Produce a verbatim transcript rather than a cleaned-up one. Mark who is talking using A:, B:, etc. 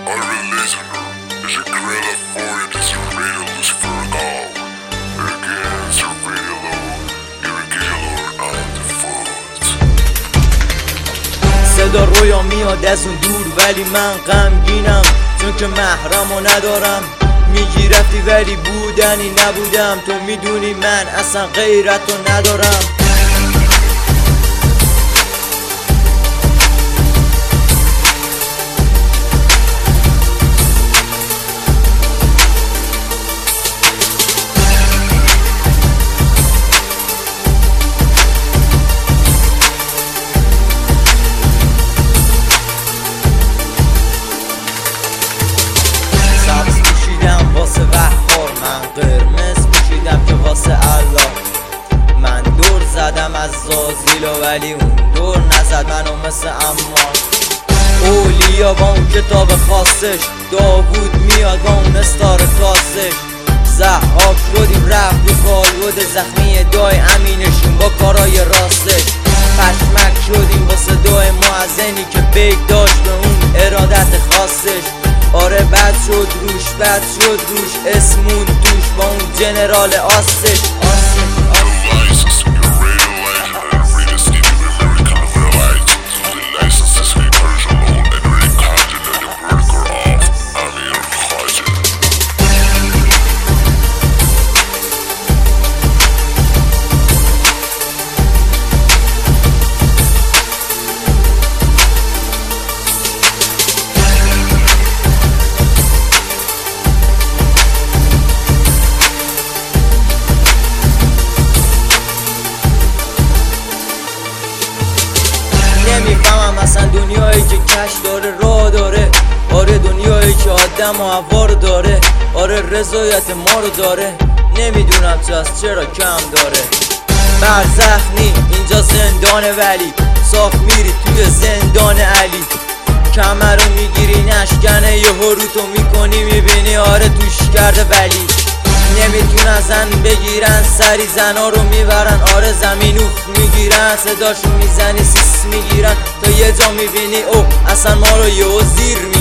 A: صدا رویا میاد از اون دور ولی من غمگینم چون که محرمو ندارم. میگی رفتی ولی بودنی نبودم، تو میدونی من اصلا غیرتو ندارم. واسه وحار من قرمز میشیدم که واسه الله. من دور زدم از زازیلا ولی اون دور نزد منو مثل عمار. اولیا با اون کتاب خاصش، داوود میاد با اون استار تاسش. زحاب شدیم رفت دو کالود زخمی دای امینشون با کارای راستش. پشمک شدیم با صدای معزنی که بیت داشت به اون ارادت خاصش. آره بد شد روش بد شد روش اسمون توش با اون جنرال آستش نمیفهمم اصلا دنیایی که کش داره راه داره. آره دنیایی که آدم و هوا رو داره. آره رضایت ما رو داره. نمیدونم چاست چرا کم داره. برزخمی اینجا زندانه ولی صاف میری توی زندان علی. کمر رو میگیری نشکنه یه هروتو میکنی میبینی آره توش کرده ولی. نمیتونن زن بگیرن سری زنا رو میبرن. آره زمین اوف میگیرن صداشو میزنی سیس میگیرن تا یه جا میبینی او اصلا ما رو یه زیر میگیرن.